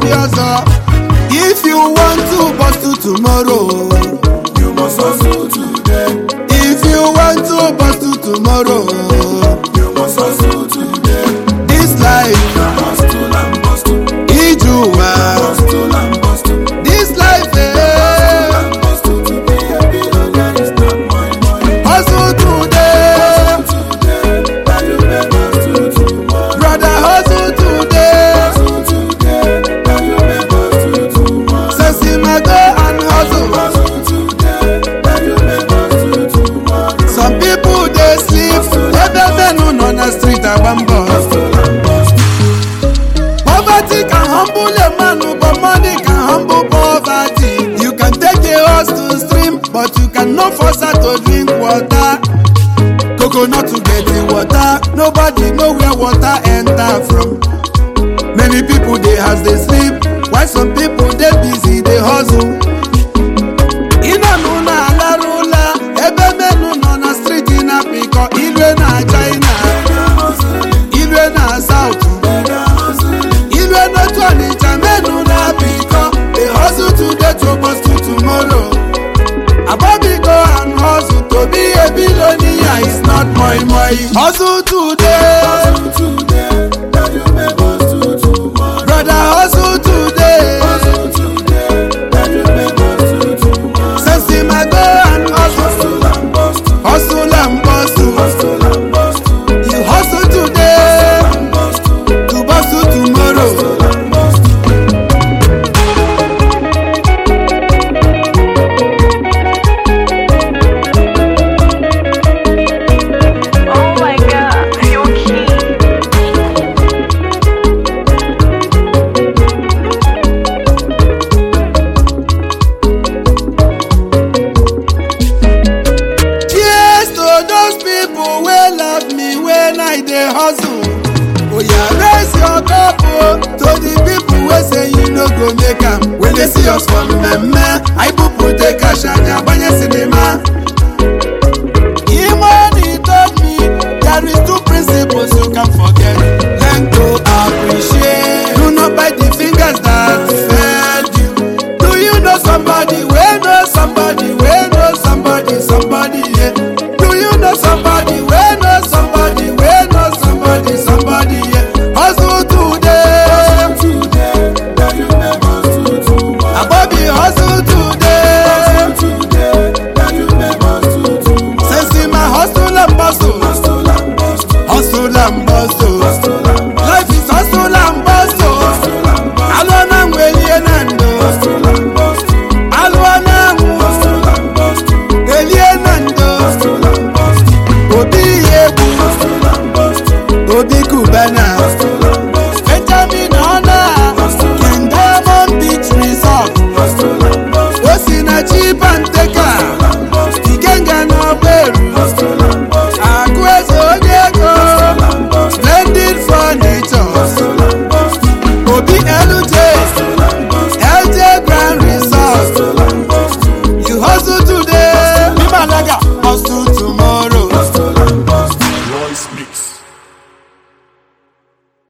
If you want to bust to tomorrow, You must hustle today. if you want to bust to tomorrow, You must hustle today. this life, Hustle and bustle. Ijuwa, Hustle and bustle. this life, And bustle to be a billionaire is not my money. hustle today, Today, that you may hustle tomorrow. brother, hustle today, Hustle today, that you may hustle tomorrow. Sesimago and hustle. Hustle today, that you may hustle tomorrow. Some people they sleep, everything on the street I want boss. Hustle and bustle. Poverty can humble a man, but money can humble poverty. You can take a horse to stream, but you cannot force her to drink water. Coconut to get the water, nobody know where water enter from. Many people they has they sleep, while some people they busy they hustle. Ina nuna la rula, ebe menu no na street in Africa, ilwe na China, ilwe na South. Ilwe no twani chamenu na Africa, they hustle today to bust to tomorrow. Abobi go and hustle to be a billionaire is not my money. Hustle today, Hustle today, that you may hustle tomorrow. brother, hustle today. Hustle today, that you may hustle tomorrow. Sesimago and hustle, Hustle and bustle. hustle and bustle. Hustle and bustle. You hustle today And bustle. to bustle tomorrow. Hustle and bustle. Oh my god, you're cute. Cheers to those people wey love me when I dey hustle. Oya raise your cup o to the people wey say you no go make am. When they see us for mmemme, I pupu take cash and agbanye cinema.